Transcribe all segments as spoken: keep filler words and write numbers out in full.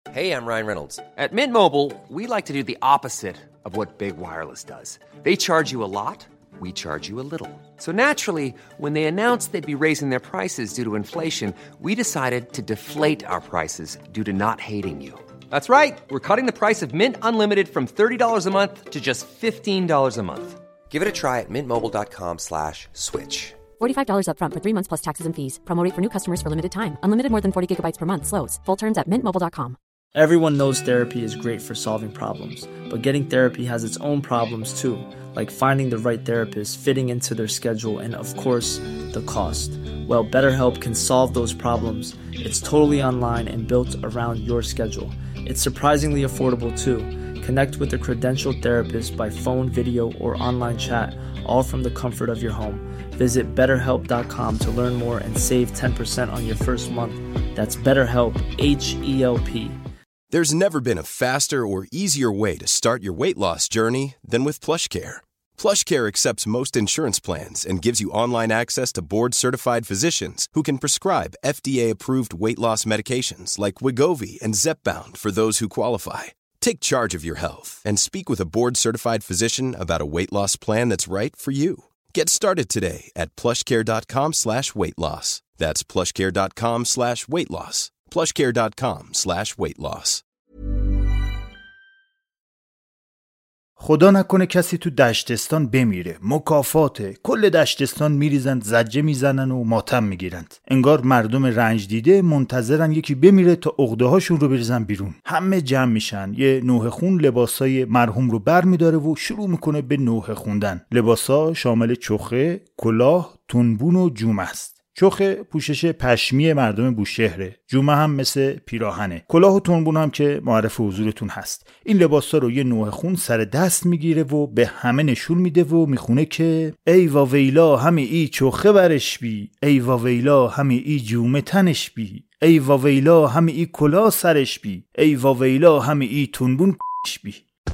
Hey, I'm Ryan Reynolds. At Mint Mobile, we like to do the opposite of what Big Wireless does. They charge you a lot, we charge you a little. So naturally, when they announced they'd be raising their prices due to inflation, we decided to deflate our prices due to not hating you. That's right. We're cutting the price of Mint Unlimited from thirty dollars a month to just fifteen dollars a month. Give it a try at mintmobile.com slash switch. forty-five dollars up front for three months plus taxes and fees. Promo rate for new customers for limited time. Unlimited more than forty gigabytes per month. Slows full terms at mint mobile dot com. Everyone knows therapy is great for solving problems, but getting therapy has its own problems too, like finding the right therapist, fitting into their schedule, and of course, the cost. Well, BetterHelp can solve those problems. It's totally online and built around your schedule. It's surprisingly affordable too. Connect with a credentialed therapist by phone, video, or online chat, all from the comfort of your home. Visit better help dot com to learn more and save ten percent on your first month. That's BetterHelp, H E L P. There's never been a faster or easier way to start your weight loss journey than with PlushCare. PlushCare accepts most insurance plans and gives you online access to board-certified physicians who can prescribe F D A-approved weight loss medications like Wegovy and Zepbound for those who qualify. Take charge of your health and speak with a board-certified physician about a weight loss plan that's right for you. Get started today at plushcare.com slash weight loss. That's plushcare.com slash weight loss. plushcare.com slash weight loss. خدا نکنه کسی تو دشتستان بمیره. مکافاته. کل دشتستان میریزن، زجه میزنن و ماتم میگیرند. انگار مردم رنج دیده منتظرن یکی بمیره تا عقده هاشون رو بریزن بیرون. همه جمع میشن. یه نوحه خون لباسای مرحوم رو بر میداره و شروع میکنه به نوحه خوندن. لباسا شامل چخه، کلاه، تنبون و جومه است. چخه پوشش پشمی مردم بوشهره. جومه هم مثل پیراهنه. کلاه و تنبون هم که معرف حضورتون هست. این لباسا رو یه نوحه خون سر دست میگیره و به همه نشون میده و میخونه که ای واویلا همه ای چخه برش بی، ای واویلا همه ای جومه تنش بی، ای واویلا همه ای کلاه سرش بی، ای واویلا همه ای تنبون کش بی.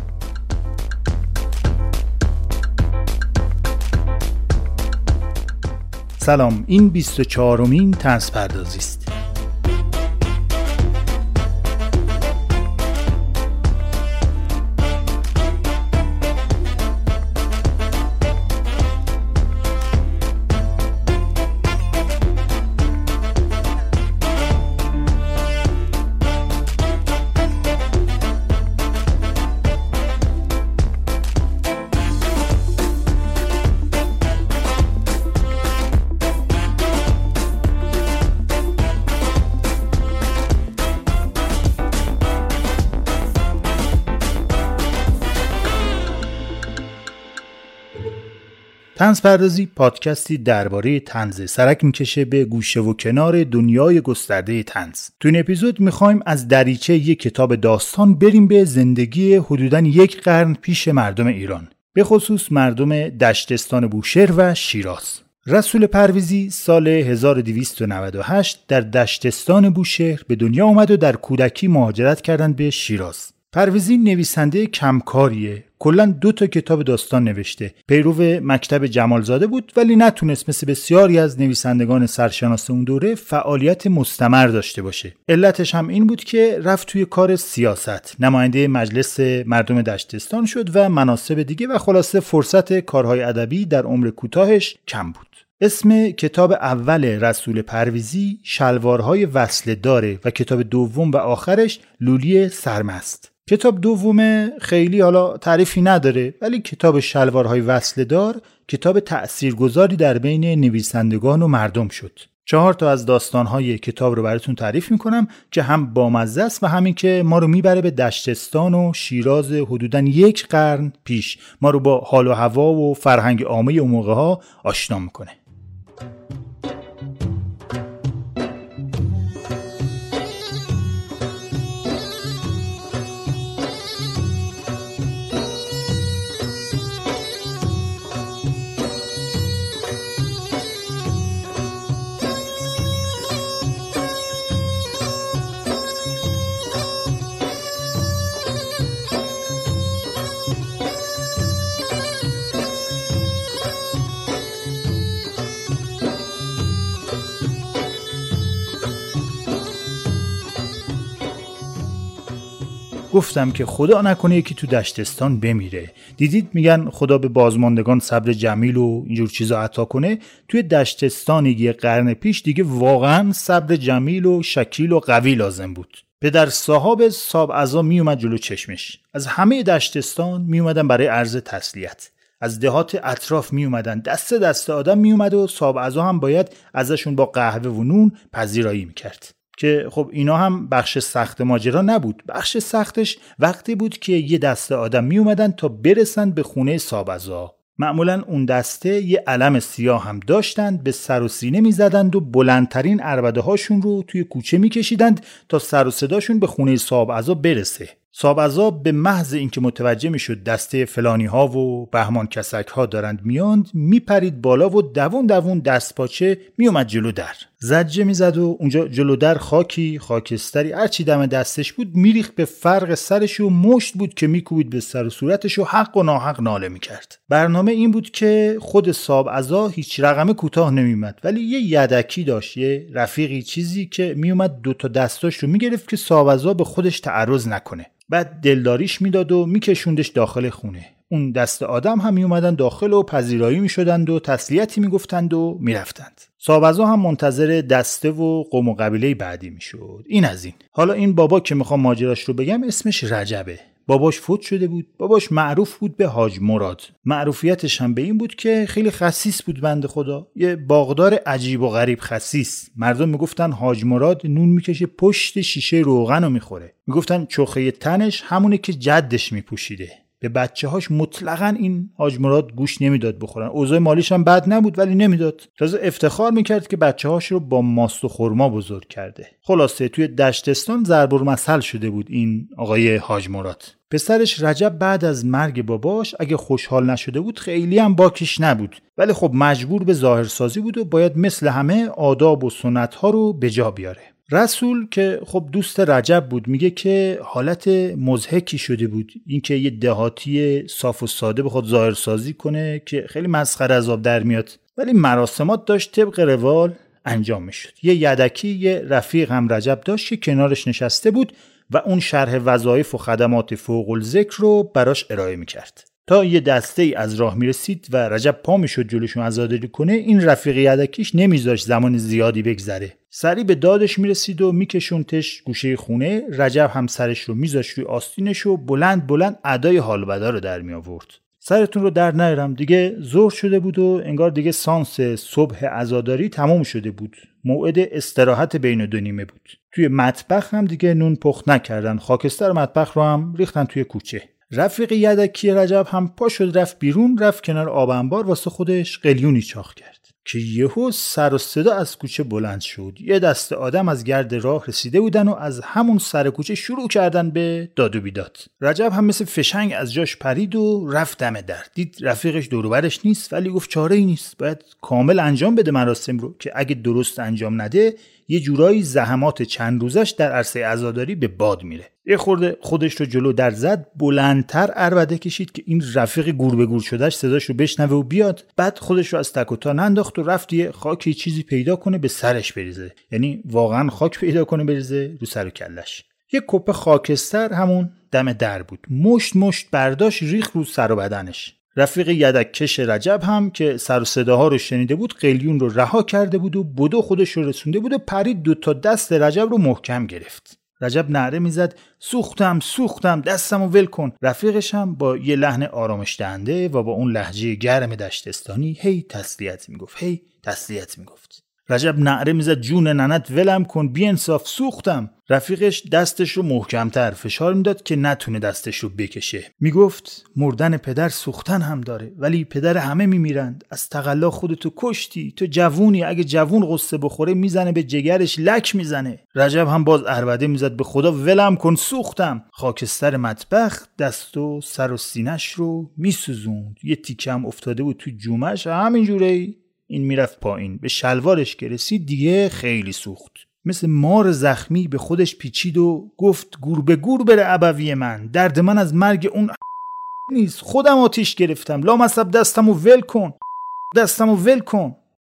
سلام، این بیست و چهارمین طنز پردازی است. طنز پردازی پادکستی درباره طنز سرک میکشه به گوشه و کنار دنیای گسترده طنز. تو این اپیزود میخوایم از دریچه یک کتاب داستان بریم به زندگی حدوداً یک قرن پیش مردم ایران، به خصوص مردم دشتستان بوشهر و شیراز. رسول پرویزی سال هزار و دویست و نود و هشت در دشتستان بوشهر به دنیا اومد و در کودکی مهاجرت کردن به شیراز. پرویزی نویسنده کمکاریه. کلاً دو تا کتاب داستان نوشته. پیرو مکتب جمالزاده بود ولی نتونست مثل بسیاری از نویسندگان سرشناس اون دوره فعالیت مستمر داشته باشه. علتش هم این بود که رفت توی کار سیاست. نماینده مجلس مردم دشتستان شد و مناصب دیگه و خلاصه فرصت کارهای ادبی در عمر کوتاهش کم بود. اسم کتاب اول رسول پرویزی شلوارهای وصله داره و کتاب دوم و آخرش لولی سرمست. کتاب دوم خیلی حالا تعریفی نداره ولی کتاب شلوارهای وصله دار کتاب تأثیرگذاری در بین نویسندگان و مردم شد. چهار تا از داستانهای کتاب رو براتون تعریف میکنم که هم بامزه است و همین که ما رو میبره به دشتستان و شیراز حدوداً یک قرن پیش، ما رو با حال و هوا و فرهنگ عامه اون موقع ها آشنا میکنه. گفتم که خدا نکنه یکی تو دشتستان بمیره. دیدید میگن خدا به بازماندگان صبر جمیل و اینجور چیزا عطا کنه. توی دشتستان یه قرن پیش دیگه واقعا صبر جمیل و شکیل و قوی لازم بود. پدر صاحب صاحب عزا می اومد جلو چشمش. از همه دشتستان می اومدن برای عرض تسلیت. از دهات اطراف می اومدن، دست دست آدم می اومد و صاحب عزا هم باید ازشون با قهوه و نون پذیرایی میکرد. که خب اینا هم بخش سخت ماجرا نبود. بخش سختش وقتی بود که یه دسته آدم می اومدن تا برسن به خونه صاحب عزا. معمولا اون دسته یه علم سیاه هم داشتند، به سر و سینه می زدند و بلندترین عربده هاشون رو توی کوچه می کشیدند تا سر و صداشون به خونه صاحب عزا برسه. صاحب عزا به محض اینکه متوجه می شد دسته فلانی ها و بهمان کسک ها دارند میاند، می پرید بالا و دوون دوون دست پاچه می اومد جلو در. زجه می زد و اونجا جلو در خاکی، خاکستری هرچی دم دستش بود میریخت به فرق سرش و مشت بود که می کوبید به سر و صورتش و حق و ناحق ناله می کرد. برنامه این بود که خود صاحب عزا هیچ رقم کوتاه نمیومد، ولی یه یدکی داشت، یه رفیقی چیزی که می اومد دو تا دستاش رو می گرفت که صاحب عزا به خودش تعرض نکنه. بعد دلداریش میداد و میکشوندش داخل خونه. اون دست آدم هم میومدن داخل و پذیرایی میشدند و تسلیتی میگفتند و میرفتند. صاحب عزا هم منتظر دسته و قوم و قبیله بعدی میشد. این از این. حالا این بابا که میخوام ماجراش رو بگم اسمش رجبه. باباش فوت شده بود. باباش معروف بود به حاج مراد. معروفیتش هم به این بود که خیلی خسیس بود بنده خدا. یه باغدار عجیب و غریب خسیس. مردم میگفتن حاج مراد نون میکشه پشت شیشه روغن رو میخوره. میگفتن چوخه تنش همونه که جدش میپوشیده. به بچه هاش مطلقاً این حاج مراد گوش نمیداد بخورن. اوضاع مالیش هم بد نبود ولی نمیداد. تازه افتخار میکرد که بچه هاش رو با ماست و خرما بزرگ کرده. خلاصه توی دشتستان ضرب المثل شده بود این آقای حاج مراد. پسرش رجب بعد از مرگ باباش اگه خوشحال نشده بود خیلی هم باکیش نبود، ولی خب مجبور به ظاهرسازی بود و باید مثل همه آداب و سنت ها رو به جا بیاره. رسول که خب دوست رجب بود میگه که حالت مضحکی شده بود اینکه یه دهاتی صاف و ساده بخواد ظاهرسازی کنه که خیلی مسخره از آب در میاد، ولی مراسمات داشت طبق روال انجام میشد. یه یدکی یه رفیق هم رجب داشت که کنارش نشسته بود و اون شرح وظایف و خدمات فوق الذکر رو براش ارائه میکرد. تا یه دسته ای از راه میرسید و رجب پا میشد جلوشون عزاداری کنه، این رفیق یدکیش نمیذاشت زمان زیادی بگذره. سری به دادش میرسید و میکشونتش گوشه خونه. رجب هم سرش رو میذاشت روی آستینش و بلند بلند ادای حال و بدا رو در می آورد. سرتون رو در نیارم، دیگه ظهر شده بود و انگار دیگه سانس صبح عزاداری تمام شده بود. موعد استراحت بین دو نیمه بود. توی مطبخ هم دیگه نون پخت نکردن. خاکستر مطبخ رو هم ریختن توی کوچه. رفیق یدکی رجب هم پا شد رفت بیرون، رفت کنار آب انبار واسه خودش قلیونی چاق کرد که یهو سر و صدا از کوچه بلند شد. یه دسته آدم از گرد راه رسیده بودن و از همون سر کوچه شروع کردن به داد و بیداد. رجب هم مثل فشنگ از جاش پرید و رفت دم در. دید رفیقش دور و برش نیست، ولی گفت چاره ای نیست، باید کامل انجام بده مراسم رو که اگه درست انجام نده یه جورایی زحمات چند روزش در عرصه عزاداری به باد میره. یه خورده خودش رو جلو در زد، بلندتر عربده کشید که این رفیق گور به گور شدهش صداش رو بشنوه و بیاد. بعد خودش رو از تک و تا ننداخت و رفت یه خاکی چیزی پیدا کنه به سرش بریزه، یعنی واقعا خاک پیدا کنه بریزه رو سر و کلش. یه کپه خاکستر همون دم در بود، مشت مشت برداشت ریخ رو سر و بدنش. رفیق یدکش رجب هم که سر و صداها رو شنیده بود قلیون رو رها کرده بود و بدو خودش رو رسونده بود و پرید دو تا دست رجب رو محکم گرفت. رجب نعره میزد سوختم سوختم دستمو ول کن. رفیقش هم با یه لحن آرامش دهنده و با اون لهجه گرم دشتستانی هی تسلیت میگفت هی تسلیت میگفت. رجب نعره میزد جون ننت ولم کن بی انصاف سوختم. رفیقش دستش رو محکمتر فشار میداد که نتونه دستش رو بکشه. میگفت مردن پدر سوختن هم داره، ولی پدر همه میمیرند. از تقلا خودتو کشتی، تو جوونی، اگه جوون قصه بخوره میزنه به جگرش لک میزنه. رجب هم باز عربده میزد به خدا ولم کن سوختم. خاکستر مطبخ دست و سر و سینش رو میسوزوند. یه تیکه هم افتاده بود تو جومش، همینجوری این میرفت پایین. به شلوارش که رسید دیگه خیلی سوخت، مثل مار زخمی به خودش پیچید و گفت گور به گور بره ابوی من، درد من از مرگ اون نیست، خودم آتیش گرفتم، لامصب دستمو ول کن، دستمو ول کن.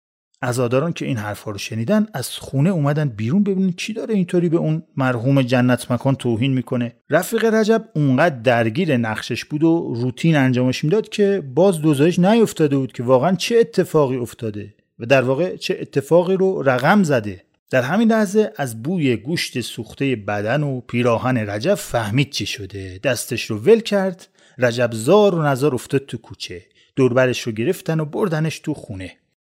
عزاداران که این حرفا رو شنیدن از خونه اومدن بیرون ببینن کی داره اینطوری به اون مرحوم جنت مکان توهین میکنه. رفیق رجب اونقدر درگیر نقشش بود و روتین انجامش میداد که باز دوزارش نیفتاده بود که واقعا چه اتفاقی افتاده و در واقع چه اتفاقی رو رقم زده. در همین لحظه از بوی گوشت سوخته بدن و پیراهن رجب فهمید چی شده. دستش رو ول کرد. رجب زار و نزار افتاد تو کوچه. دوربرش رو گرفتن و بردنش تو خونه.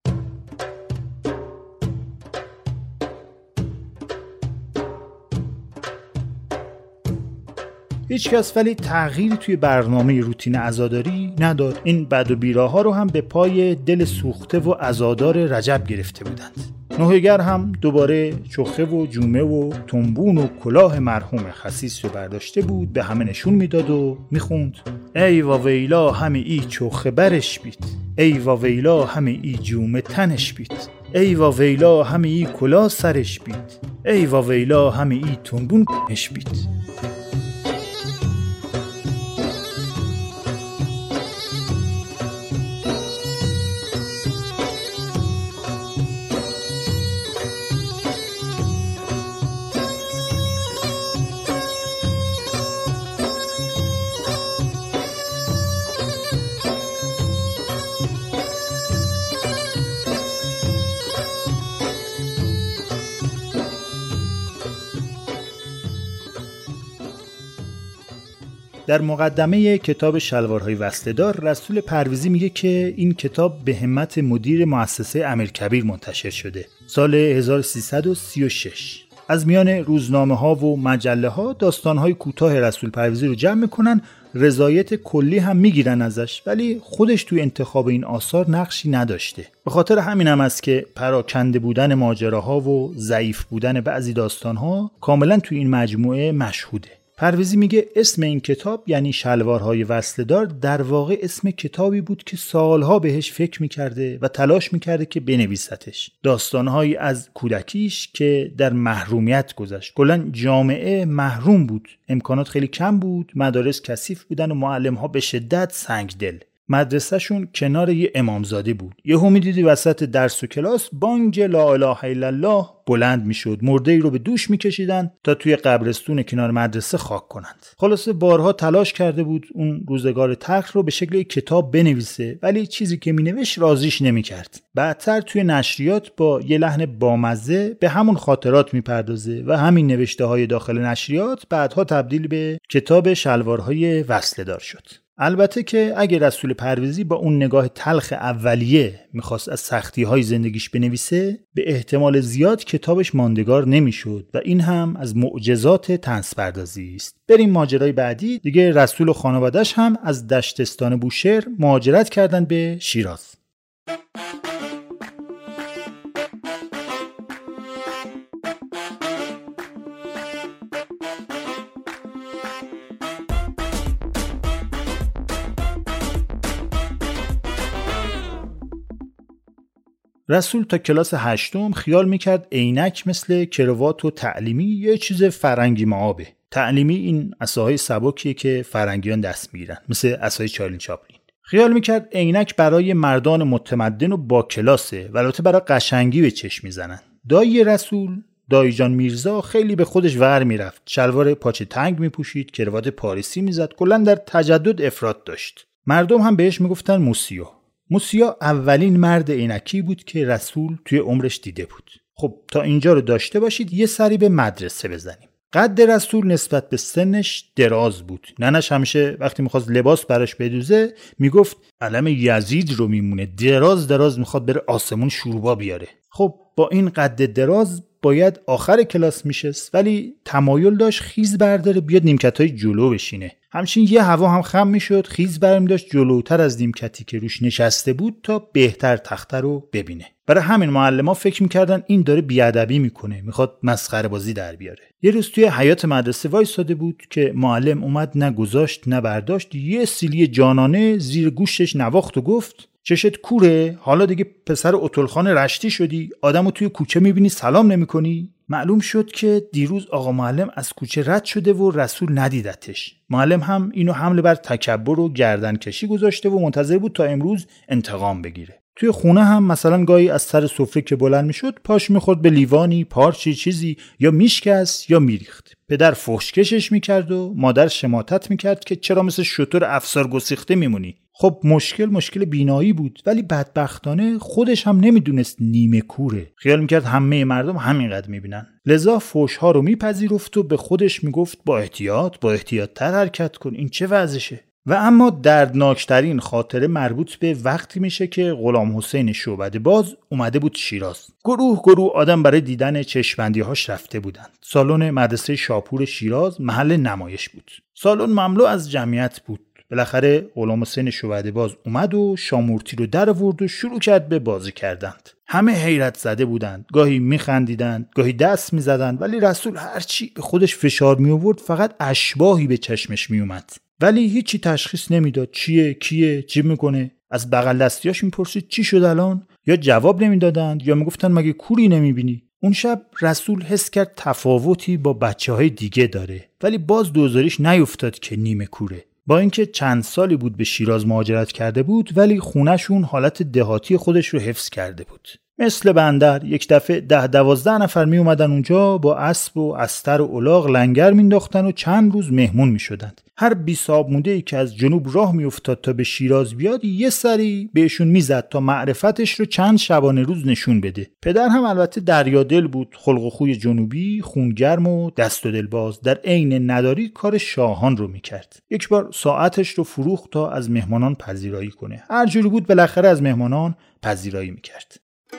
هیچ کس ولی تغییری توی برنامه روتین عزاداری نداد. این بد و بیراها رو هم به پای دل سوخته و عزادار رجب گرفته بودند. نوحه‌گر هم دوباره چخه و جومه و تنبون و کلاه مرحوم خسیس رو برداشته بود، به همه نشون میداد و میخوند: ای و ویلا همه ای چخه برش بید، ای و ویلا همه ای جومه تنش بید، ای و ویلا همه ای کلاه سرش بید، ای و ویلا همه ای تنبون کنش بید. در مقدمه کتاب شلوارهای وصله‌دار رسول پرویزی میگه که این کتاب به همت مدیر مؤسسه امیرکبیر منتشر شده سال هزار و سیصد و سی و شش. از میان روزنامه ها و مجله ها داستان های کوتاه رسول پرویزی رو جمع میکنن، رضایت کلی هم میگیرن ازش، ولی خودش توی انتخاب این آثار نقشی نداشته. به خاطر همین هم است که پراکنده بودن ماجراها و ضعیف بودن بعضی داستان ها کاملا توی این مجموعه مشهوده. پرویزی میگه اسم این کتاب یعنی شلوارهای وصله‌دار در واقع اسم کتابی بود که سالها بهش فکر میکرده و تلاش میکرده که بنویستش. داستانهایی از کودکیش که در محرومیت گذشت. کلاً جامعه محروم بود، امکانات خیلی کم بود، مدارس کثیف بودن و معلم‌ها به شدت سنگدل. مدرسه‌شون کنار یه امامزاده بود. یهو می‌دیدی وسط درس و کلاس بانگ لا اله الا الله بلند میشد. مرده‌ای رو به دوش می‌کشیدن تا توی قبرستون کنار مدرسه خاک کنند. خلاصه بارها تلاش کرده بود اون روزگار تلخ رو به شکل کتاب بنویسه، ولی چیزی که مینوشت راضیش نمی‌کرد. بعدتر توی نشریات با یه لحن بامزه به همون خاطرات میپردازه و همین نوشته‌های داخل نشریات بعدها تبدیل به کتاب شلوارهای وصله‌دار شد. البته که اگه رسول پرویزی با اون نگاه تلخ اولیه میخواست از سختی‌های زندگیش بنویسه، به احتمال زیاد کتابش ماندگار نمیشد و این هم از معجزات طنز پردازی است. بریم ماجرای بعدی. دیگه رسول و خانواده‌اش هم از دشتستان بوشهر مهاجرت کردن به شیراز. رسول تا کلاس هشتم خیال میکرد عینک مثل کروات و تعلیمی یه چیز فرنگی معابه. تعلیمی این عصاهای سبکیه که فرنگیان دست میگیرن، مثل عصای چارلی چاپلین. خیال میکرد عینک برای مردان متمدن و با کلاسه و البته برای قشنگی به چشم میزنن. دایی رسول، دایی جان میرزا، خیلی به خودش ور میرفت. شلوار پاچه تنگ میپوشید، کروات پاریسی میزد، کلا در تجدد افراط داشت. مردم هم بهش میگفتن موسیو. موسیا اولین مرد عینکی بود که رسول توی عمرش دیده بود. خب تا اینجا رو داشته باشید، یه سری به مدرسه بزنیم. قد رسول نسبت به سنش دراز بود. ننش همیشه وقتی میخواست لباس براش بدوزه میگفت علم یزید رو میمونه، دراز دراز میخواد بره آسمون شوربا بیاره. خب با این قد دراز باید آخر کلاس میشست، ولی تمایل داشت خیز برداره بیاد نیمکتای جلو بشینه. همچنین یه هوا هم خم میشد، خیز برمی داشت جلوتر از نیمکتی که روش نشسته بود تا بهتر تخته رو ببینه. برای همین معلم‌ها فکر میکردن این داره بیادبی میکنه، میخواد مسخره بازی در بیاره. یه روز توی حیاط مدرسه وایساده بود که معلم اومد، نه گذاشت نه برداشت، یه سیلی جانانه زیر گوشش نواخت و گفت چشت کوره؟ حالا دیگه پسر اتلخان رشتی شدی؟ آدمو توی کوچه میبینی سلام نمیکنی؟ معلوم شد که دیروز آقا معلم از کوچه رد شده و رسول ندیدتش. معلم هم اینو حمله بر تکبر و گردن کشی گذاشته و منتظر بود تا امروز انتقام بگیره. توی خونه هم مثلا گاهی از سر سفره که بلند میشد پاش میخورد به لیوانی، پارچی چیزی، یا میشکست یا میریخت. پدر فحشکشش میکرد و مادر شماتت میکرد که چرا مثل شتر افسار گسیخته میمونی. خب مشکل مشکل بینایی بود، ولی بدبختانه خودش هم نمیدونست نیمه کوره. خیال میکرد همه مردم همینقدر میبینن. لذا فحش‌ها رو میپذیرفت و به خودش میگفت با احتیاط با احتیاط‌تر حرکت کن، این چه وضعشه. و اما دردناکترین خاطره مربوط به وقتی میشه که غلام حسین شعبده‌باز اومده بود شیراز. گروه گروه آدم برای دیدن چشم‌بندی‌هاش رفته بودند. سالن مدرسه شاپور شیراز محل نمایش بود. سالن مملو از جمعیت بود. بالاخره غلام حسین شعبده‌باز اومد و شامورتی رو در آورد و شروع کرد به بازی کردند. همه حیرت زده بودند، گاهی میخندیدند، گاهی دست میزدند، ولی رسول هرچی به خودش فشار می آورد فقط اشباحی به چشمش می اومد. ولی هیچی تشخیص نمیداد چیه، کیه، چی میکنه. از بغل دستیاش میپرسید چی شد الان، یا جواب نمیدادند یا میگفتن مگه کوری نمیبینی. اون شب رسول حس کرد تفاوتی با بچه‌های دیگه داره، ولی باز دوزاریش نیفتاد که نیمه کوره. با اینکه چند سالی بود به شیراز مهاجرت کرده بود، ولی خونه‌شون حالت دهاتی خودش رو حفظ کرده بود. مثل بندر یک دفعه ده دوازده نفر می اومدن اونجا، با اسب و استر و الاغ لنگر مینداختن و چند روز مهمون می شدند. هر بیساب مونده ای که از جنوب راه می افتاد تا به شیراز بیاد یه سری بهشون میزد تا معرفتش رو چند شبانه روز نشون بده. پدر هم البته دریادل بود، خلق و خوی جنوبی، خونگرم و دست و دلباز، در عین نداری کار شاهان رو میکرد. یک بار ساعتش رو فروخت تا از مهمانان پذیرایی کنه. هر جوری بود بالاخره از مهمانان پذیرایی میکرد.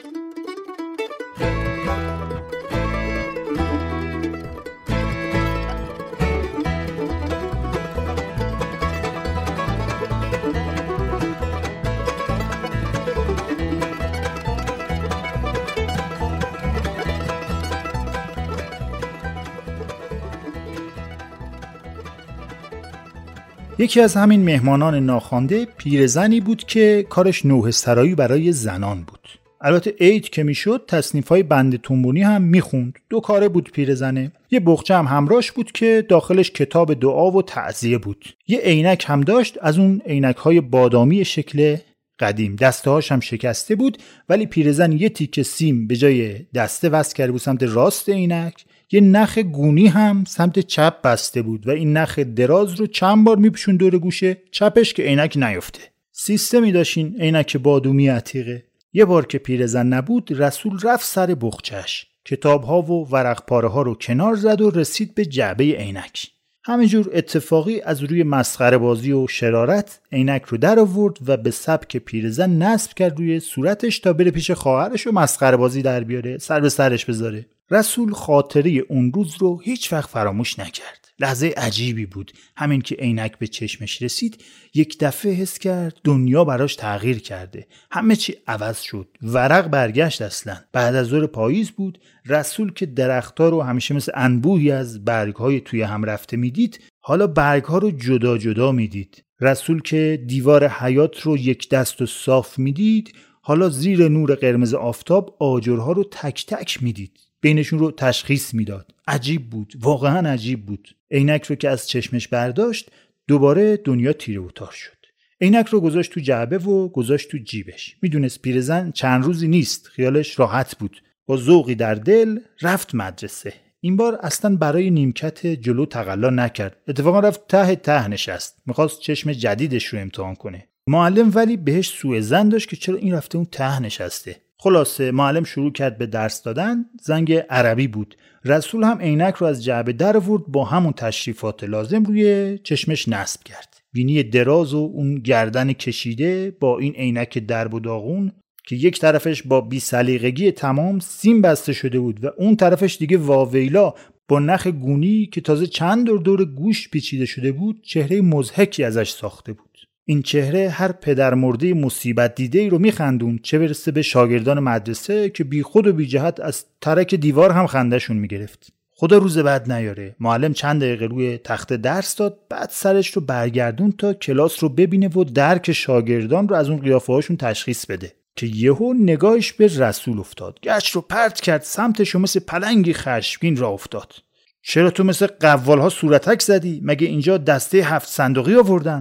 یکی از همین مهمانان ناخوانده پیرزنی بود که کارش نوحه سرایی برای زنان بود. البته عید که میشد تصنیف‌های بند تنبونی هم میخوند. دو کاره بود پیرزنه. یه بغچه هم همراهش بود که داخلش کتاب دعا و تعزیه بود. یه عینک هم داشت، از اون عینک‌های بادامی شکل قدیم. دسته‌هاش هم شکسته بود، ولی پیرزن یه تیکه سیم به جای دسته وصل کرده بود سمت راست عینک. یه نخ گونی هم سمت چپ بسته بود و این نخ دراز رو چند بار میپشون دور گوشه چپش که عینک نیفته. سیستمی داشتین عینک بادومی عتیقه. یه بار که پیرزن نبود رسول رفت سر بغچش، کتاب‌ها و ورق پاره‌ها رو کنار زد و رسید به جعبه عینک. همینجور اتفاقی از روی مسخره بازی و شرارت عینک رو در آورد و به سبک پیرزن نصب کرد روی صورتش تا بره پیش خواهرش و مسخره بازی در بیاره، سر به سرش بذاره. رسول خاطره اون روز رو هیچ وقت فراموش نکرد. لحظه عجیبی بود. همین که عینک به چشمش رسید یک دفعه حس کرد دنیا براش تغییر کرده. همه چی عوض شد. ورق برگشت اصلا. بعد از ظهر پاییز بود. رسول که درخت‌ها رو همیشه مثل انبوهی از برگ‌های توی هم رفته میدید، حالا برگ‌ها رو جدا جدا میدید. رسول که دیوار حیاط رو یک دست و صاف میدید، حالا زیر نور قرمز آفتاب آجرها رو تک تک میدید. بینشون رو تشخیص میداد. عجیب بود، واقعا عجیب بود. عینک رو که از چشمش برداشت دوباره دنیا تیره و تار شد. عینک رو گذاشت تو جعبه و گذاشت تو جیبش. میدونست پیرزن چند روزی نیست، خیالش راحت بود. با ذوقی در دل رفت مدرسه. این بار اصلا برای نیمکت جلو تقلا نکرد. اتفاقا رفت ته ته نشست. میخواست چشم جدیدش رو امتحان کنه. معلم ولی بهش سوء ظن داشت که چرا این رفته اون ته نشسته. خلاصه معلم شروع کرد به درس دادن. زنگ عربی بود. رسول هم عینک رو از جعبه در آورد، با همون تشریفات لازم روی چشمش نصب کرد. بینی دراز و اون گردن کشیده با این عینک درب و داغون که یک طرفش با بی‌سلیقگی تمام سیم بسته شده بود و اون طرفش دیگه واویلا با نخ گونی که تازه چند دور دور گوش پیچیده شده بود، چهره مضحکی ازش ساخته بود. این چهره هر پدر مرده مصیبت دیده‌ای رو میخندون، چه برسه به شاگردان مدرسه که بی خود و بی جهت از ترک دیوار هم خندهشون میگرفت. خدا روز بعد نیاره. معلم چند دقیقه روی تخت درس داد، بعد سرش رو برگردون تا کلاس رو ببینه و درک شاگردان رو از اون قیافه هاشون تشخیص بده که یهو نگاهش به رسول افتاد. گچ رو پرت کرد سمتش و مثل پلنگی خشمگین راه افتاد. چرا تو مثل قوالها صورتک زدی؟ مگه اینجا دسته هفت صندوقی آوردند؟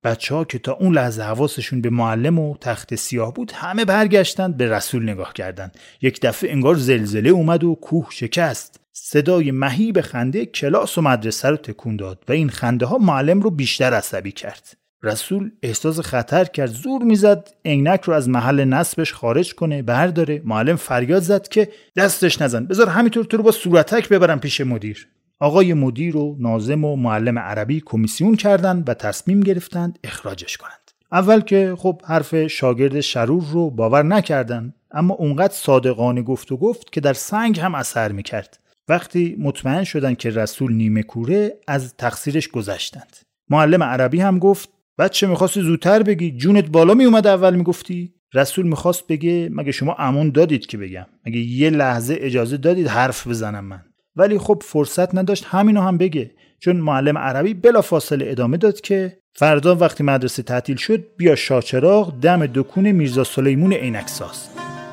بچه‌ها که تا اون لحظه حواسشون به معلم و تخت سیاه بود همه برگشتند به رسول نگاه کردند. یک دفعه انگار زلزله اومد و کوه شکست. صدای مهیب خنده کلاس و مدرسه رو تکون داد و این خنده ها معلم رو بیشتر عصبی کرد. رسول احساس خطر کرد، زور میزد عینک رو از محل نصبش خارج کنه برداره. معلم فریاد زد که دستش نزن، بذار همینطور تو رو با صورتک ببرم پیش مدیر. آقای مدیر و ناظم و معلم عربی کمیسیون کردند و تصمیم گرفتند اخراجش کنند. اول که خب حرف شاگرد شرور رو باور نکردند، اما اونقدر صادقانه گفت و گفت که در سنگ هم اثر میکرد. وقتی مطمئن شدند که رسول نیمه کوره، از تقصیرش گذشتند. معلم عربی هم گفت بچه میخواستی زودتر بگی، جونت بالا میومد اول میگفتی. رسول میخواست بگه مگه شما امان دادید که بگم، مگه یه لحظه اجازه دادید حرف بزنم من. ولی خب فرصت نداشت همینو هم بگه، چون معلم عربی بلا فاصله ادامه داد که فردا وقتی مدرسه تعطیل شد بیا شاچراغ دم دکون میرزا سلیمون عینکساز.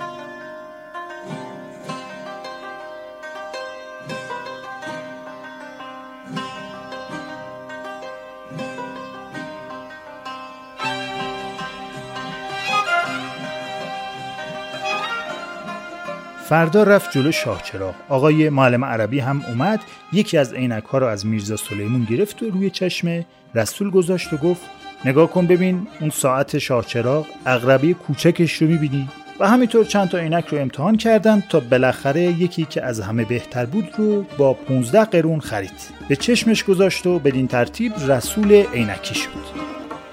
فردا رفت جلو شاهچراغ. آقای معلم عربی هم اومد، یکی از عینک ها رو از میرزا سلیمون گرفت و روی چشم رسول گذاشت و گفت نگاه کن ببین اون ساعت شاهچراغ عقربه کوچکش رو میبینی؟ و همینطور چند تا عینک رو امتحان کردن تا بالاخره یکی که از همه بهتر بود رو با پانزده قرون خرید. به چشمش گذاشت و بدین ترتیب رسول عینکی شد.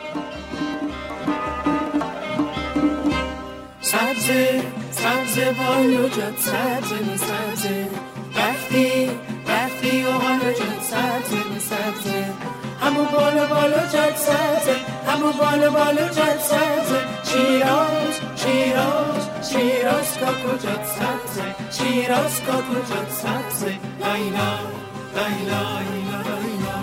سبزه سبزه بالو جد سبزه می سبزه رفتی رفتی و حالا جد سبزه می سبزه همو بالو بالو جد سبزه همو بالو بالو جد سبزه شیراز شیراز شیراز کاکو جد سبزه شیراز کاکو جد سبزه لایلا لایلا لایلا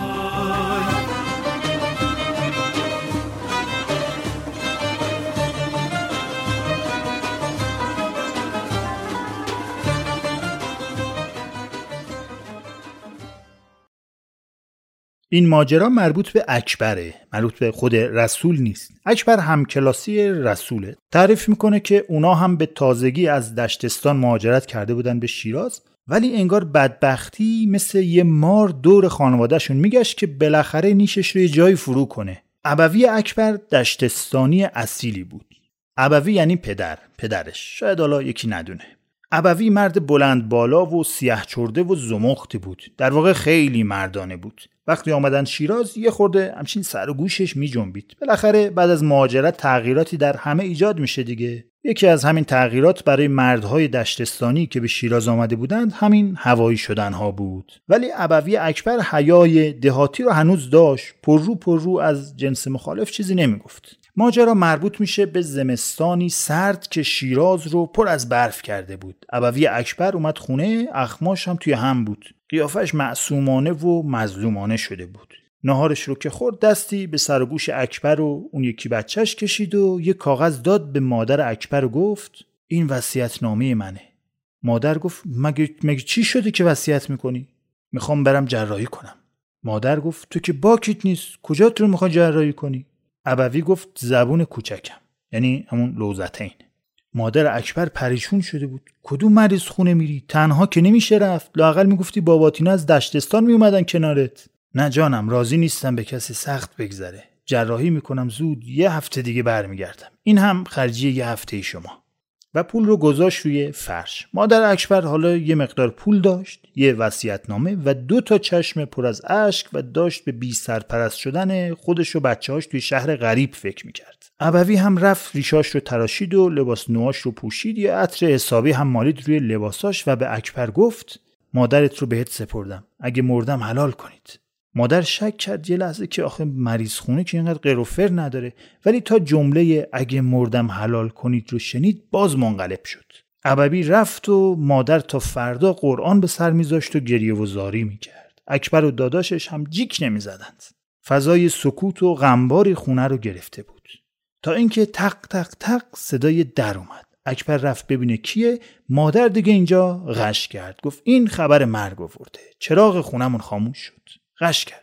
این ماجرا مربوط به اکبره، مربوط به خود رسول نیست. اکبر همکلاسی رسوله. تعریف میکنه که اونا هم به تازگی از دشتستان مهاجرت کرده بودن به شیراز، ولی انگار بدبختی مثل یه مار دور خانوادهشون میگشت که بالاخره نیشش رو یه جایی فرو کنه. ابوی اکبر دشتستانی اصیلی بود. ابوی یعنی پدر، پدرش. شاید حالا یکی ندونه. ابوی مرد بلند بالا و سیاه چرده و زمختی بود. در واقع خیلی مردانه بود. وقتی آمدن شیراز یه خورده همچین سر و گوشش می جنبید. بالاخره بعد از مهاجرت تغییراتی در همه ایجاد میشه دیگه. یکی از همین تغییرات برای مردهای دشتستانی که به شیراز آمده بودند همین هوایی شدنها بود. ولی ابوی اکبر حیای دهاتی رو هنوز داشت. پر رو پر رو از جنس مخالف چیزی نمیگفت. ماجرا مربوط میشه به زمستانی سرد که شیراز رو پر از برف کرده بود. ابوی اکبر اومد خونه، اخماش هم توی هم بود. قیافش معصومانه و مظلومانه شده بود. نهارش رو که خورد دستی به سر و گوش اکبر و اون یکی بچهش کشید و یه کاغذ داد به مادر اکبر و گفت این وصیت‌نامه منه. مادر گفت مگه مگه چی شده که وصیت میکنی؟ میخوام برم جراحی کنم. مادر گفت تو که باکیت نیست، کجا تو رو میخوای جراحی کنی؟ ابوی گفت زبون کوچکم، یعنی همون لوزتین. مادر اکبر پریشون شده بود. کدوم مریض خونه میری؟ تنها که نمیشه رفت. لااقل میگفتی باباتینا از دشتستان میومدن کنارت. نه جانم، راضی نیستم به کسی سخت بگذره. جراحی میکنم زود، یه هفته دیگه برمیگردم. این هم خرجی یه هفته شما. و پول رو گذاشت روی فرش. مادر اکبر حالا یه مقدار پول داشت، یه وصیت‌نامه و دو تا چشم پر از اشک و داشت به بی سرپرست شدن خودش و بچه‌هاش توی شهر غریب فکر میکرد. ابوی هم رفت ریشاش رو تراشید و لباس نوآش رو پوشید، یه عطر حسابی هم مالید روی لباساش و به اکبر گفت مادرت رو بهت سپردم، اگه مردم حلال کنید. مادر شک کرد یه لحظه که آخه مریض خونه که اینقدر قروفر نداره، ولی تا جمله اگه مردم حلال کنید رو شنید باز منقلب شد. ابوی رفت و مادر تا فردا قرآن به سر میذاشت و گریه و زاری میکرد. اکبر و داداشش هم جیک نمیزدند. فضای سکوت و غمباری خونه رو گرفته بود تا اینکه تق تق تق صدای در اومد. اکبر رفت ببینه کیه. مادر دیگه اینجا غش کرد، گفت این خبر مرگ آورده، چراغ خونمون خاموش شد. غش کرد.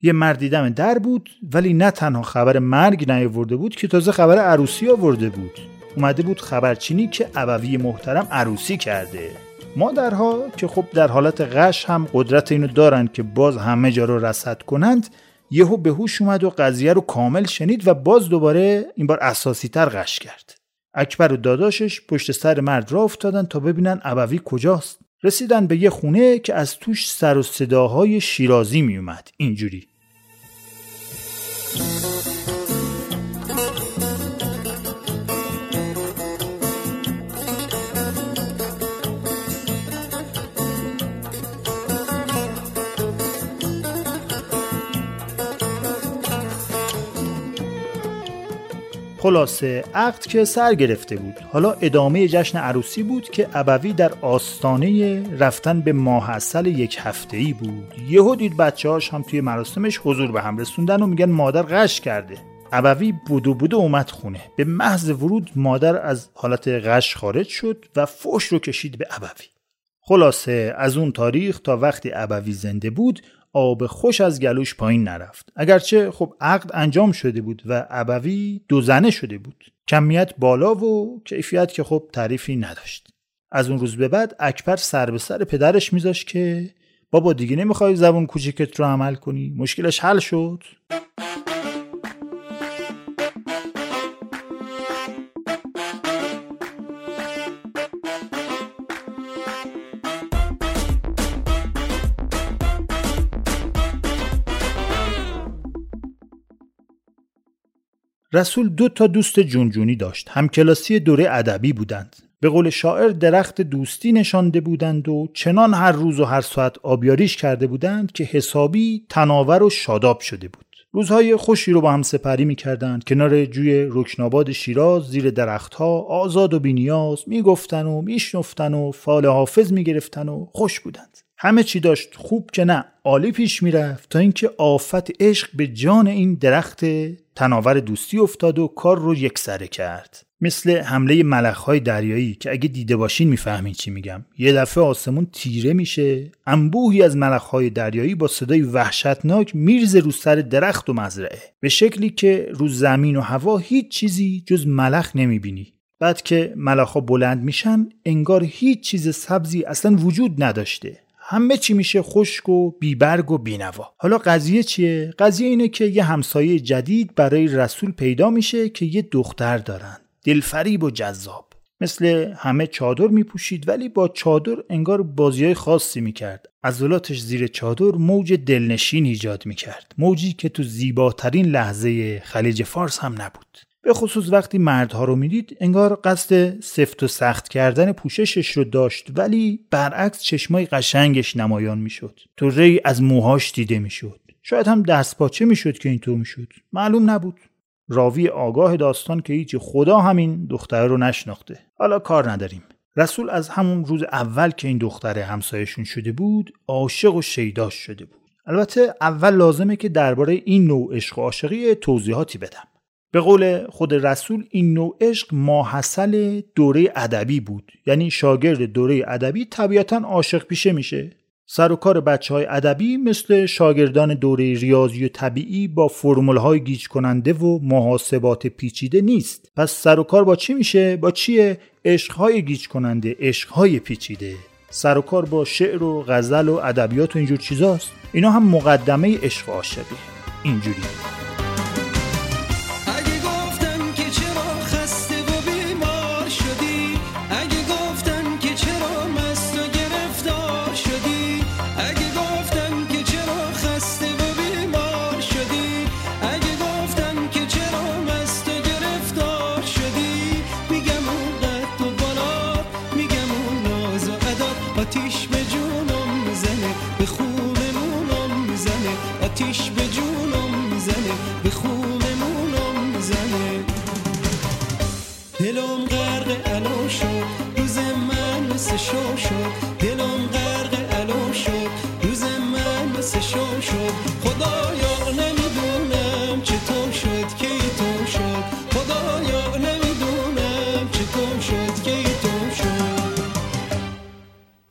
یه مردی دم در بود، ولی نه تنها خبر مرگ نیاورده بود که تازه خبر عروسی آورده بود. اومده بود خبرچینی که ابوی محترم عروسی کرده. مادرها که خب در حالت غش هم قدرت اینو دارن که باز همه جا رو رصد کنند، یهو به هوش اومد و قضیه رو کامل شنید و باز دوباره این بار اساسی تر غش کرد. اکبر و داداشش پشت سر مرد را افتادن تا ببینن ابوی کجاست. رسیدن به یه خونه که از توش سر و صداهای شیرازی می اومد. اینجوری: خلاصه عقد که سر گرفته بود. حالا ادامه جشن عروسی بود که ابوی در آستانه رفتن به ماه عسل یک هفته‌ای بود. یهو دید بچه‌هاش هم توی مراسمش حضور به هم رسوندن و میگن مادر غش کرده. ابوی بودو بودو اومد خونه. به محض ورود مادر از حالت غش خارج شد و فحش رو کشید به ابوی. خلاصه از اون تاریخ تا وقتی ابوی زنده بود آب خوش از گلوش پایین نرفت. اگرچه خب عقد انجام شده بود و ابوی دو زنه شده بود. کمیت بالا و کیفیت که خب تعریفی نداشت. از اون روز به بعد اکبر سر به سر پدرش میذاشت که بابا دیگه نمیخوای زبون کوچیکت رو عمل کنی؟ مشکلش حل شد؟ رسول دو تا دوست جونجونی داشت. همکلاسی دوره ادبی بودند. به قول شاعر درخت دوستی نشانده بودند و چنان هر روز و هر ساعت آبیاریش کرده بودند که حسابی تناور و شاداب شده بود. روزهای خوشی رو با هم سپری می‌کردند. کنار جوی رکناباد شیراز زیر درخت‌ها آزاد و بی‌نیاز می‌گفتن و می‌شنفتن و فال حافظ می‌گرفتن و خوش بودند. همه چی داشت خوب که نه عالی پیش میرفت تا اینکه آفت عشق به جان این درخت تناور دوستی افتاد و کار رو یکسره کرد. مثل حمله ملخ‌های دریایی که اگه دیده باشین میفهمین چی میگم. یه دفعه آسمون تیره میشه، انبوهی از ملخ‌های دریایی با صدای وحشتناک میرزه رو سر درخت و مزرعه، به شکلی که رو زمین و هوا هیچ چیزی جز ملخ نمیبینی. بعد که ملخ‌ها بلند میشن انگار هیچ چیز سبزی اصلا وجود نداشته. همه چی میشه خشک و بیبرگ و بینوا. حالا قضیه چیه؟ قضیه اینه که یه همسایه جدید برای رسول پیدا میشه که یه دختر دارن، دلفریب و جذاب. مثل همه چادر میپوشید ولی با چادر انگار بازیای خاصی میکرد. عضلاتش زیر چادر موج دلنشین ایجاد میکرد، موجی که تو زیباترین لحظه خلیج فارس هم نبود. به خصوص وقتی مردها رو میدید انگار قصد سفت و سخت کردن پوششش رو داشت، ولی برعکس چشمای قشنگش نمایان میشد. تو ری از موهاش دیده میشد. شاید هم دست پاچه میشد که اینطور میشد، معلوم نبود. راوی آگاه داستان که هیچ خدا همین دختر رو نشناخته. حالا کار نداریم. رسول از همون روز اول که این دختر همسایشون شده بود عاشق و شیداش شده بود. البته اول لازمه که درباره این نوع عشق و عاشقی توضیحاتی بدم. به قول خود رسول این نوع عشق ماحصل دوره ادبی بود. یعنی شاگرد دوره ادبی طبیعتاً عاشق پیشه میشه. سر و کار بچهای ادبی مثل شاگردان دوره ریاضی و طبیعی با فرمول‌های گیج کننده و محاسبات پیچیده نیست. پس سر و کار با چی میشه؟ با چیه؟ عشق‌های گیج کننده، عشق‌های پیچیده. سر و کار با شعر و غزل و ادبیات و اینجور چیزاست. اینا هم مقدمه عشق و عاشقی. اینجوری دلم غرق علو شد روز من مثل شو شد دلم غرق علو شد روز من مثل شو شد خدایا نمیدونم چطور شد که تو شد خدایا نمیدونم چطور شد که تو شد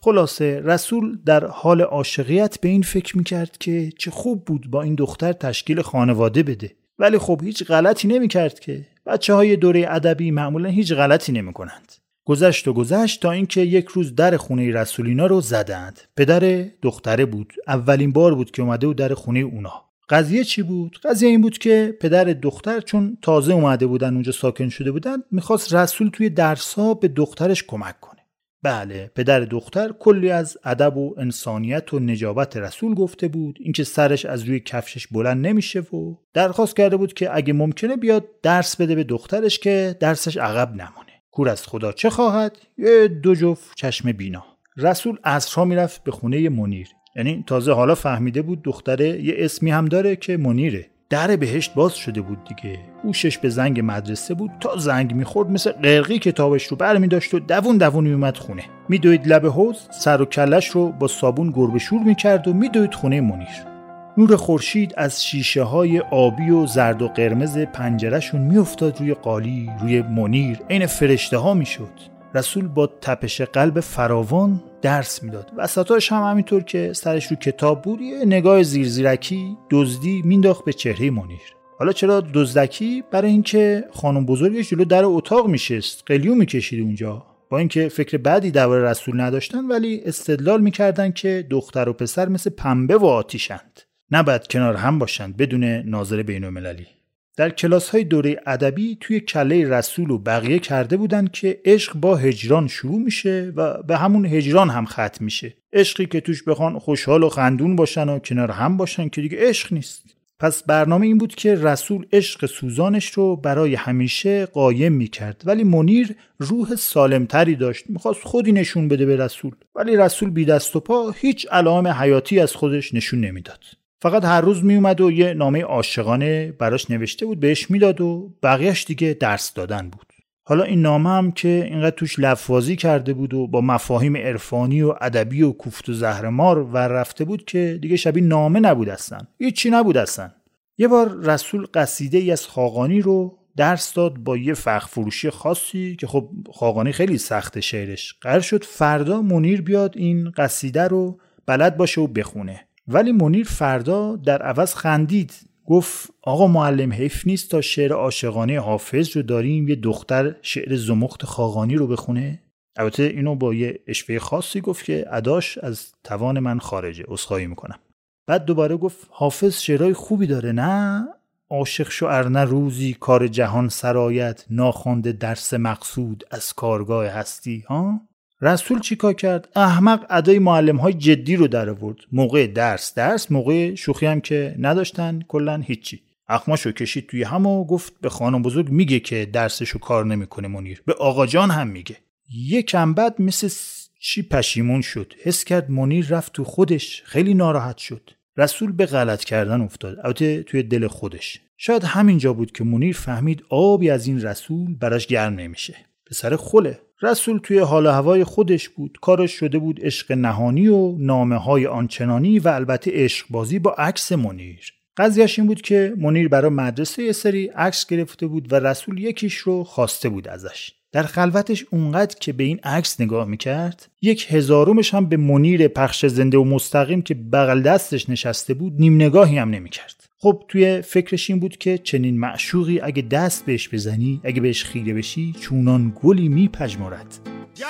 خلاصه رسول در حال عاشقیت به این فکر میکرد که چه خوب بود با این دختر تشکیل خانواده بده، ولی خب هیچ غلطی نمیکرد که. بچه های دوره ادبی معمولا هیچ غلطی نمیکنند. گذشت و گذشت تا اینکه یک روز در خونه رسولینا رو زدند. پدر دختره بود. اولین بار بود که اومده بود در خونه اونا. قضیه چی بود؟ قضیه این بود که پدر دختر چون تازه اومده بودن اونجا ساکن شده بودن، میخواست رسول توی درس‌ها به دخترش کمک کنه. بله، پدر دختر کلی از ادب و انسانیت و نجابت رسول گفته بود، اینکه سرش از روی کفشش بلند نمیشه و درخواست کرده بود که اگه ممکنه بیاد درس بده به دخترش که درسش عقب نمونه. کور از خدا چه خواهد؟ یه دو جفت چشم بینا. رسول عصرها میرفت به خونه منیر. یعنی تازه حالا فهمیده بود دختره یه اسمی هم داره که منیره. در بهشت باز شده بود دیگه. گوشش به زنگ مدرسه بود، تا زنگ میخورد مثل قرقی کتابش رو برمی داشت و دوون دوون میومد خونه. میدوید لب حوض، سر و کلش رو با صابون گربه شور میکرد و میدوید خونه منیر. نور خورشید از شیشه های آبی و زرد و قرمز پنجرهشون میافتاد روی قالی، روی منیر، عین فرشته ها میشد. رسول با تپش قلب فراوان درس میداد. وسطاش هم همینطور که سرش رو کتاب بود، یه نگاه زیرزیرکی دزدی مینداخت به چهره منیر. حالا چرا دزدکی؟ برای اینکه خانم بزرگش جلو در اتاق میشست، قلیون میکشید اونجا. با اینکه فکر بعدی درباره رسول نداشتن، ولی استدلال میکردن که دختر و پسر مثل پنبه و آتیشند، نباید کنار هم باشند بدون ناظر بین‌المللی. در کلاس‌های دوره ادبی توی کله رسول و بقیه کرده بودن که عشق با هجران شروع میشه و به همون هجران هم ختم میشه. عشقی که توش بخوان خوشحال و خندون باشن و کنار هم باشن که دیگه عشق نیست. پس برنامه این بود که رسول عشق سوزانش رو برای همیشه قایم میکرد، ولی منیر روح سالمتری داشت، میخواست خودی نشون بده به رسول، ولی رسول بی دست و پا هیچ علائم حیاتی از خودش نشون نمیداد. فقط هر روز می اومد و یه نامه عاشقانه براش نوشته بود بهش میداد و بقیهش دیگه درس دادن بود. حالا این نامه هم که اینقدر توش لفظی کرده بود و با مفاهیم عرفانی و ادبی و کوفت و زهرمار ور رفته بود که دیگه شبیه نامه نبود اصلا، هیچی نبود اصلا. یه بار رسول قصیده ای از خاقانی رو درس داد با یه فخ فروشی خاصی که خب خاقانی خیلی سخت شعرش. قرار شد فردا منیر بیاد این قصیده رو بلد باشه و بخونه، ولی منیر فردا در عوض خندید، گفت آقا معلم حیف نیست تا شعر عاشقانه حافظ رو داریم یه دختر شعر زمخت خاقانی رو بخونه؟ البته اینو با یه اشوه خاصی گفت که اداش از توان من خارجه، عذرخواهی میکنم. بعد دوباره گفت حافظ شعرهای خوبی داره نه؟ عاشق شو ارنه روزی کار جهان سرایت، ناخوانده درس مقصود از کارگاه هستی. ها؟ رسول چیکار کرد؟ احمق ادای معلم‌های جدی رو در آورد. موقع درس درس، موقع شوخی هم که نداشتن کلا هیچی. اخماشو کشید توی هم و گفت به خانم بزرگ میگه که درسشو کار نمیکنه منیر. به آقا جان هم میگه. یکم بعد مثل چی پشیمون شد. حس کرد منیر رفت تو خودش، خیلی ناراحت شد. رسول به غلط کردن افتاد، البته توی دل خودش. شاید همینجا بود که منیر فهمید آبی از این رسول براش گرم نمیشه. پسر خله. رسول توی حال و هوای خودش بود، کارش شده بود عشق نهانی و نامه‌های آنچنانی و البته عشق بازی با عکس منیر. قضیهش این بود که منیر برای مدرسه یه سری عکس گرفته بود و رسول یکیش رو خواسته بود ازش. در خلوتش اونقدر که به این عکس نگاه میکرد، یک هزارمش هم به منیر پخش زنده و مستقیم که بغل دستش نشسته بود نیم نگاهی هم نمیکرد. خب توی فکرش این بود که چنین معشوقی اگه دست بهش بزنی، اگه بهش خیره بشی، چونان گلی میپژمرد. گر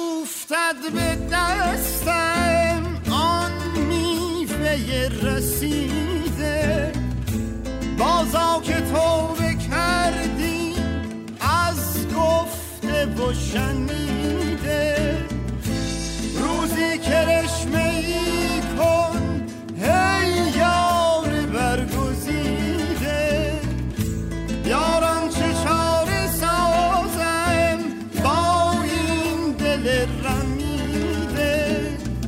افتد به دستم آن میوه رسیده، بازا که توبه کردی از گفته و شنیده، روزی کرشمه ای کن هی یار برگزیده، یاران چه چاره سازم با این دل رمیده،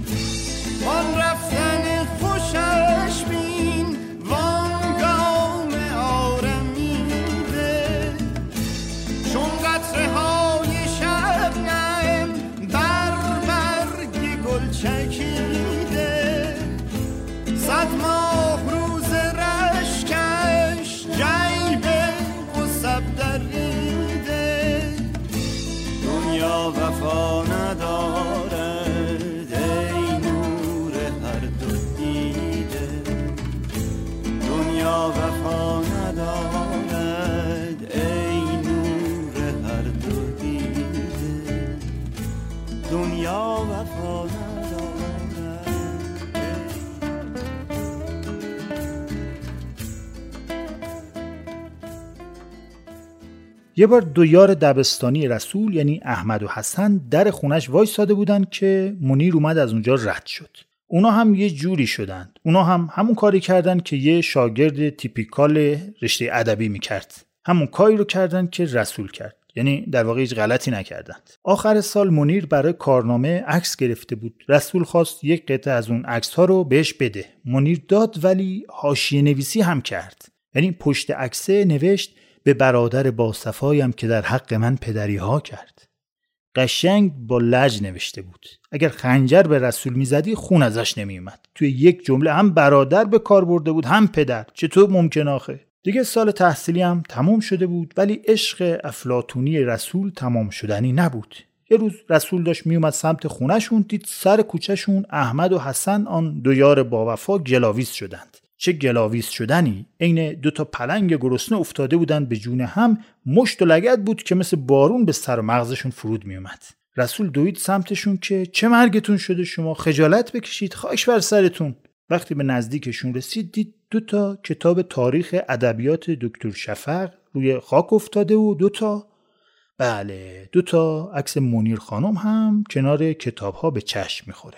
وان رفتن خوشش بین وان گام آرمیده، چون قطره های شبنم بر برگ گل چکیده، صد ماه روز رشکش جیب قصب دریده، دنیا وفا ندارد یه بار دو یار دبستانی رسول یعنی احمد و حسن در خونش وایساده بودن که منیر اومد از اونجا رد شد. اونا هم یه جوری شدند. اونا هم همون کاری کردن که یه شاگرد تیپیکال رشته ادبی میکرد. همون کاری رو کردن که رسول کرد. یعنی در واقع هیچ غلطی نکردند. آخر سال منیر برای کارنامه عکس گرفته بود. رسول خواست یک قطعه از اون عکس‌ها رو بهش بده. منیر داد ولی حاشیه نویسی هم کرد. یعنی پشت عکسه نوشت به برادر باصفایم که در حق من پدری ها کرد. قشنگ با لج نوشته بود. اگر خنجر به رسول میزدی خون ازش نمیومد. توی یک جمله هم برادر به کار برده بود هم پدر. چطور ممکن آخه؟ دیگه سال تحصیلی هم تمام شده بود ولی عشق افلاطونی رسول تمام شدنی نبود. یه روز رسول داشت میومد سمت خونهشون، دید سر کوچهشون احمد و حسن آن دو یار با وفا گلاویز شدند. چه گلاویز شدنی! عین دو تا پلنگ گرسنه افتاده بودند به جون هم، مشت و لگد بود که مثل بارون به سر و مغزشون فرود میومد. رسول دوید سمتشون که چه مرگتون شده شما، خجالت بکشید، خاک بر سرتون. وقتی به نزدیکشون رسید دید دو تا کتاب تاریخ ادبیات دکتر شفق روی خاک افتاده و دو تا بله دو تا عکس منیر خانم هم کنار کتاب‌ها به چشم میخوره.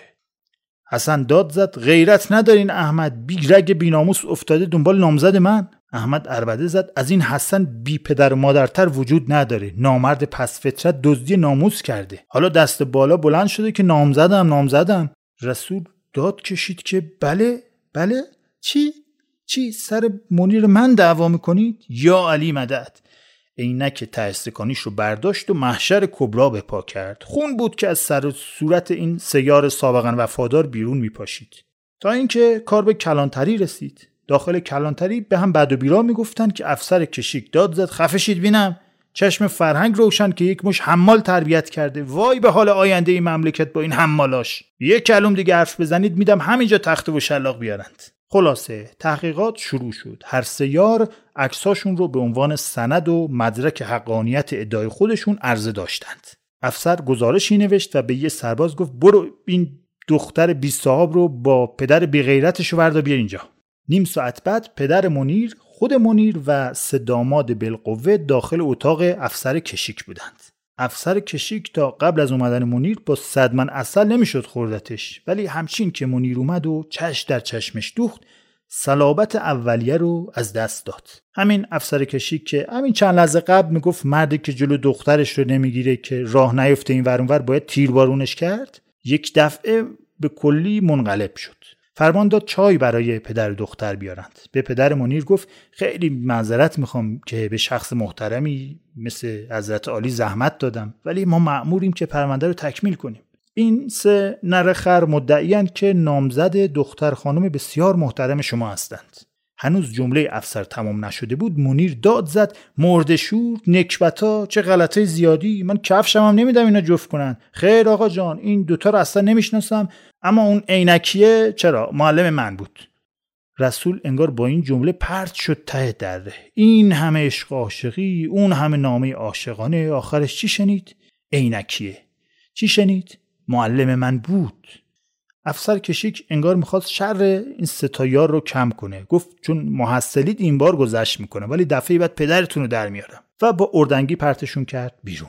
حسن داد زد غیرت ندارین احمد، بیرگ بیناموس افتاده دنبال نامزد من. احمد عربده زد از این حسن بی پدر و مادرتر وجود نداره، نامرد پس فطرت دزدی ناموس کرده، حالا دست بالا بلند شده که نامزدم نامزدم. رسول داد کشید که بله بله چی چی سر منیر من دعوا میکنید؟ یا علی مدد. عینک ته‌استکانیش رو برداشت و محشر کبرا به پا کرد. خون بود که از سر صورت این سیار سابقا وفادار بیرون میپاشید. تا اینکه کار به کلانتری رسید. داخل کلانتری به هم بد و بیرا میگفتن که افسر کشیک داد زد خفشید بینم، چشم فرهنگ روشن که یک مش حمال تربیت کرده. وای به حال آینده این مملکت با این حمالاش. یک کلم دیگه حرف بزنید میدم همینجا تخته و شلاق بیارند. خلاصه تحقیقات شروع شد. هر سه یار عکساشون رو به عنوان سند و مدرک حقانیت ادعای خودشون عرضه داشتند. افسر گزارشی نوشت و به یه سرباز گفت برو این دختر بی صاحب رو با پدر بی غیرتش رو بردا بیار اینجا. نیم ساعت بعد پدر منیر، خود منیر و سه داماد بالقوه داخل اتاق افسر کشیک بودند. افسر کشیک تا قبل از اومدن منیر با صد من عسل نمیشد خوردتش، ولی همچین که منیر اومد و چش در چشمش دوخت، صلابت اولیه رو از دست داد. همین افسر کشیک که همین چند لحظه قبل میگفت مردی که جلو دخترش رو نمیگیره که راه نیفته این ور اون ور باید تیربارونش کرد، یک دفعه به کلی منقلب شد. فرمان داد چای برای پدر و دختر بیارند. به پدر منیر گفت خیلی معذرت میخوام که به شخص محترمی مثل حضرت عالی زحمت دادم، ولی ما مأموریم که پرونده رو تکمیل کنیم. این سه نره خر مدعیان که نامزد دختر خانم بسیار محترم شما هستند. هنوز جمله افسر تمام نشده بود منیر داد زد مردشور، نکبتا، چه غلطه زیادی، من کفشم هم نمیدم اینا جفت کنن. خیر آقا جان این دوتا رو اصلا نمیشناسم، اما اون عینکیه چرا معلم من بود. رسول انگار با این جمله پرت شد ته دره. این همه عشق عاشقی، اون همه نامه عاشقانه، آخرش چی شنید؟ عینکیه. چی شنید؟ معلم من بود. افسر کشیک انگار میخواست شر این ستایار رو کم کنه. گفت چون محصلید این بار گذشت میکنه، ولی دفعه بعد پدرتون رو در میارم. و با اردنگی پرتشون کرد بیرون.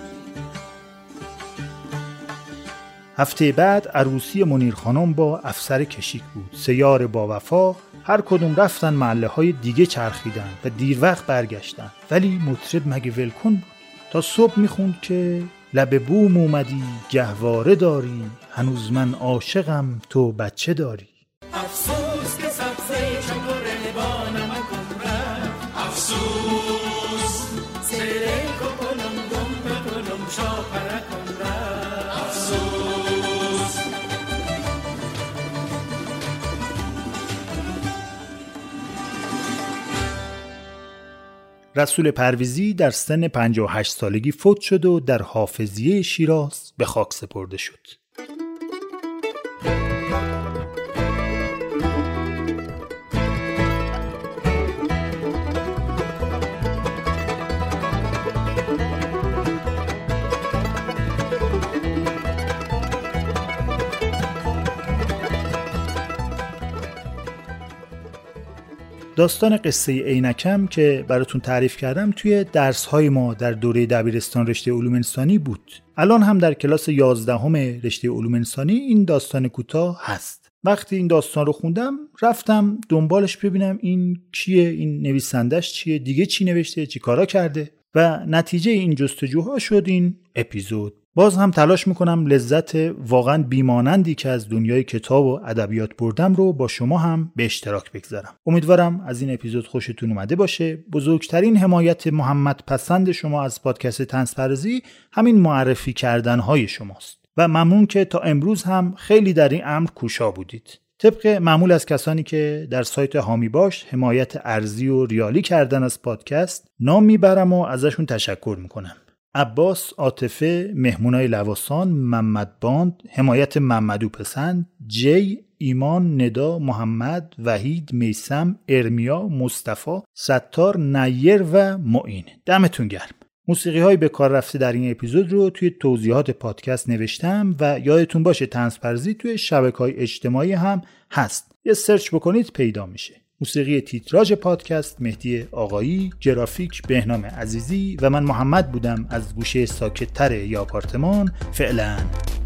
هفته بعد عروسی منیر خانم با افسر کشیک بود. سه یار با وفا هر کدوم رفتن محله های دیگه چرخیدن و دیر وقت برگشتن، ولی مطرب مگه ولکن بود. تا صبح میخوند که لب بوم اومدی گهواره داری، هنوز من عاشقم تو بچه داری. افسوس که سبزه چطور با نمکم رفت، افسوس سره کلم گم به کلم شاپرکم رفت، افسوس. رسول پرویزی در سن پنجاه و هشت سالگی فوت شد و در حافظیه شیراز به خاک سپرده شد. داستان قصه عینکم که براتون تعریف کردم توی درس‌های ما در دوره دبیرستان رشته علوم انسانی بود. الان هم در کلاس یازدهم رشته علوم انسانی این داستان کوتاه هست. وقتی این داستان رو خوندم رفتم دنبالش ببینم این کیه، این نویسندش چیه، دیگه چی نوشته، چی کارا کرده و نتیجه این جستجوها شد این اپیزود. باز هم تلاش میکنم لذت واقعا بیمانندی که از دنیای کتاب و ادبیات بردم رو با شما هم به اشتراک بگذارم. امیدوارم از این اپیزود خوشتون اومده باشه. بزرگترین حمایت محمد پسند شما از پادکست طنزپردازی همین معرفی کردنهای شماست و ممنون که تا امروز هم خیلی در این امر کوشا بودید. طبق معمول از کسانی که در سایت هامی باش حمایت ارزی و ریالی کردن از پادکست نام میبرم و ازشون تشکر میکنم. عباس، عاطفه، مهمونای لواسان، محمد باند، حمایت محمدو پسند، جی، ایمان، ندا، محمد، وحید، میسم، ارمیا، مصطفی، ستار، نیر و معین. دمتون گرم. موسیقی های به کار رفته در این اپیزود رو توی توضیحات پادکست نوشتم و یادتون باشه طنزپردازی توی شبکه‌های اجتماعی هم هست. یه سرچ بکنید پیدا میشه. موسیقی تیتراژ پادکست مهدی آقایی، گرافیک بهنام عزیزی و من محمد بودم از گوشه ساکت‌تر یا آپارتمان. فعلا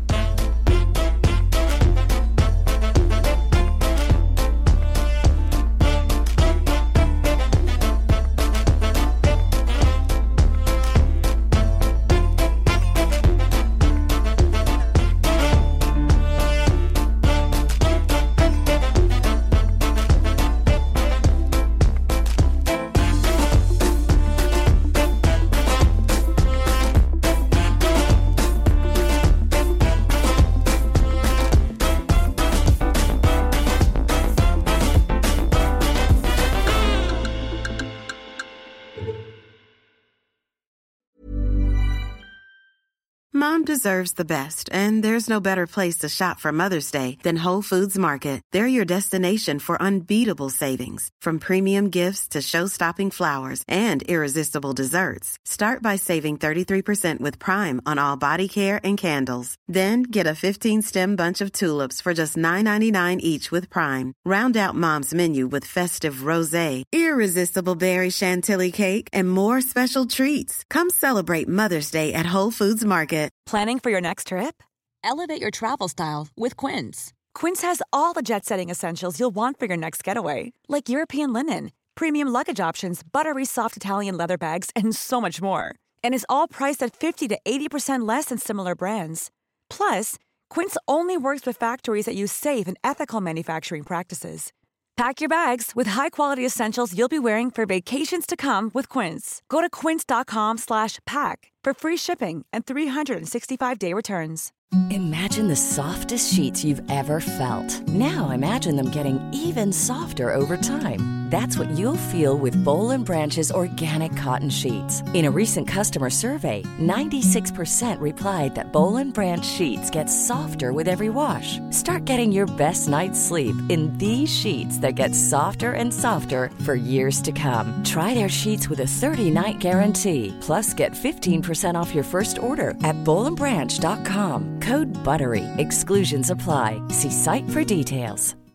Mom deserves the best, and there's no better place to shop for Mother's Day than Whole Foods Market. They're your destination for unbeatable savings, from premium gifts to show-stopping flowers and irresistible desserts. Start by saving thirty-three percent with Prime on all body care and candles. Then get a fifteen-stem bunch of tulips for just nine ninety-nine each with Prime. Round out Mom's menu with festive rosé, irresistible berry chantilly cake, and more special treats. Come celebrate Mother's Day at Whole Foods Market. Planning for your next trip? Elevate your travel style with Quince. Quince has all the jet-setting essentials you'll want for your next getaway, like European linen, premium luggage options, buttery soft Italian leather bags, and so much more. And is all priced at fifty to eighty percent less than similar brands. Plus, Quince only works with factories that use safe and ethical manufacturing practices. Pack your bags with high-quality essentials you'll be wearing for vacations to come with Quince. Go to quince.com slash pack for free shipping and three sixty-five day returns. Imagine the softest sheets you've ever felt. Now imagine them getting even softer over time. That's what you'll feel with Boll and Branch's organic cotton sheets. In a recent customer survey, ninety-six percent replied that Boll and Branch sheets get softer with every wash. Start getting your best night's sleep in these sheets that get softer and softer for years to come. Try their sheets with a thirty-night guarantee. Plus, get fifteen percent off your first order at boll and branch dot com. Code BUTTERY. Exclusions apply. See site for details.